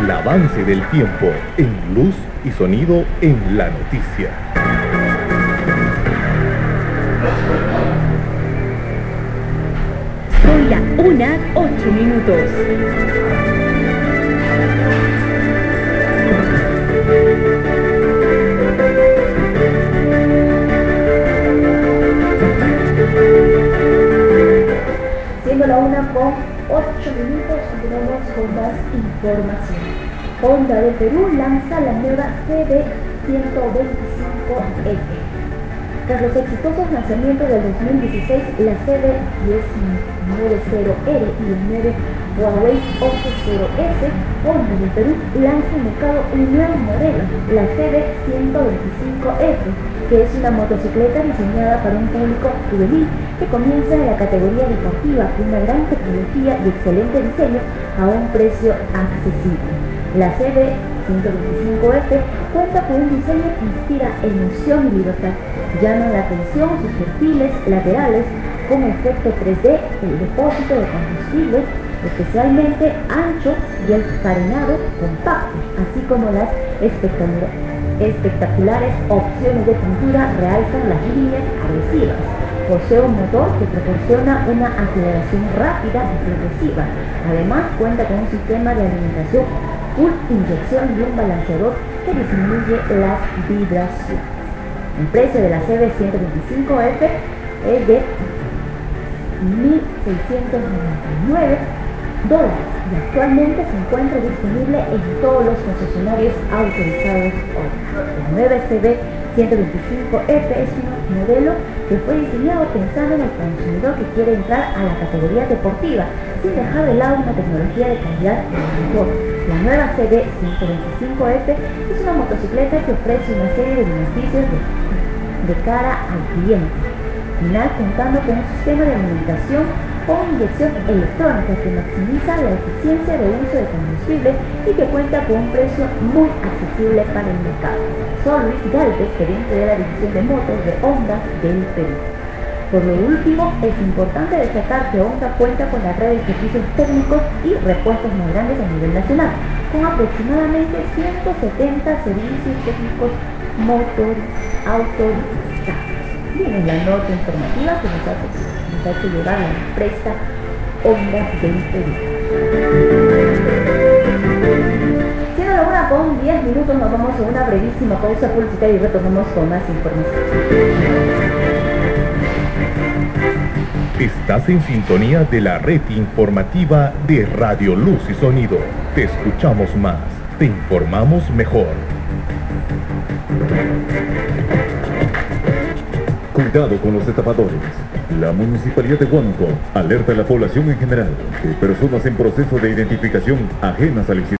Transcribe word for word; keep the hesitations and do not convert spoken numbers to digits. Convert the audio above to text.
El avance del tiempo en luz y sonido en la noticia. Son la una, ocho minutos. Siendo la una con ocho minutos, continuamos con más información. Honda de Perú lanza la nueva C D ciento veinticinco F. Tras los exitosos lanzamientos del dos mil dieciséis, la C D diez noventa R y el nueve Huawei ocho cero S, Honda de Perú lanza al mercado un nuevo modelo, la C D ciento veinticinco F, que es una motocicleta diseñada para un público juvenil que comienza en la categoría deportiva con una gran tecnología y excelente diseño a un precio accesible. La C D ciento veinticinco F cuenta con un diseño que inspira emoción y libertad. Llama la atención sus perfiles laterales con efecto tres D, el depósito de combustible especialmente ancho y el carenado compacto, así como las espectaculares opciones de pintura realzan las líneas agresivas. Posee un motor que proporciona una aceleración rápida y progresiva. Además, cuenta con un sistema de alimentación full inyección y un balanceador que disminuye las vibraciones. El precio de la C D ciento veinticinco F es de mil seiscientos noventa y nueve dólares y actualmente se encuentra disponible en todos los concesionarios autorizados hoy. La nueva C D ciento veinticinco F es un modelo que fue diseñado pensando en el consumidor que quiere entrar a la categoría deportiva sin dejar de lado una tecnología de calidad y mejor. La nueva C D ciento veinticinco F es una motocicleta que ofrece una serie de beneficios de, de cara al cliente. Final contando con un sistema de alimentación o inyección electrónica que maximiza la eficiencia de uso de combustible y que cuenta con un precio muy accesible para el mercado. Soy Luis Galvez, gerente de la división de motos de Honda del Perú. Por lo último, es importante destacar que Honda cuenta con la red de servicios técnicos y repuestos más grandes a nivel nacional, con aproximadamente ciento setenta servicios técnicos motorizados autorizados. Bien, la nota informativa que nos hace, nos hace llegar la empresa Honda del Perú. Siendo la una con diez minutos, nos vamos a una brevísima pausa publicitaria y retornamos con más información. Estás en sintonía de la red informativa de Radio Luz y Sonido. Te escuchamos más, te informamos mejor. Cuidado con los destapadores. La Municipalidad de Huánuco alerta a la población en general de personas en proceso de identificación ajenas al